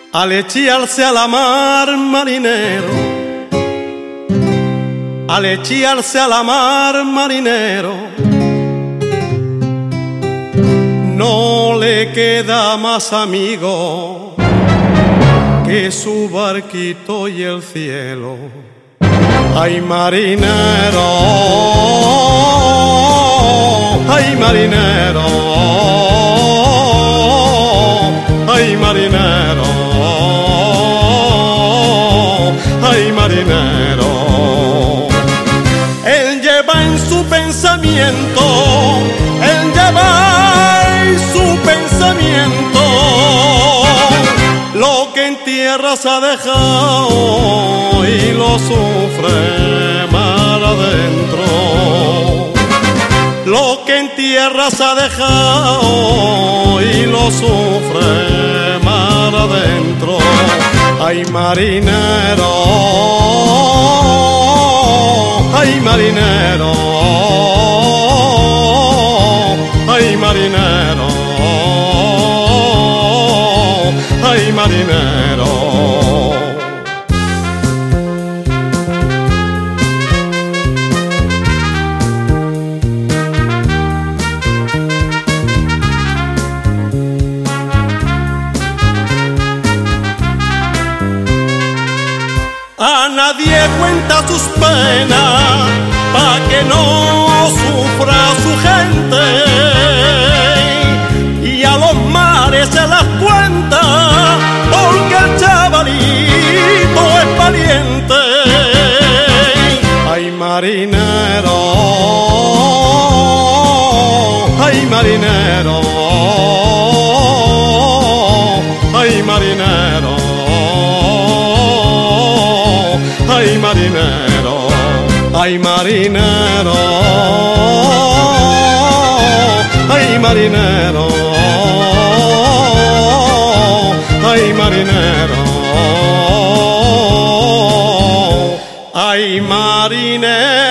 Al echarse a la mar, marinero, al echarse a la mar, marinero, no le queda más amigo que su barquito y el cielo. Ay, marinero, ay, marinero, ay, marinero, ay, marinero. Él lleva en su pensamiento, él lleva en su pensamiento lo que en tierra se ha dejado y lo sufre mar adentro. Lo que en tierra se ha dejado y lo sufre mar adentro. Ay, marinero, ay, marinero, ay, marinero, ay, marinero. A nadie cuenta sus penas, pa' que no sufra su gente, y a los mares se las cuenta, porque el chavalito es valiente. Ay, marinero, ay, marinero, ay, marinero, ay, marinero, ay, marinero, ay, marinero, ay, marinero, ay, marinero.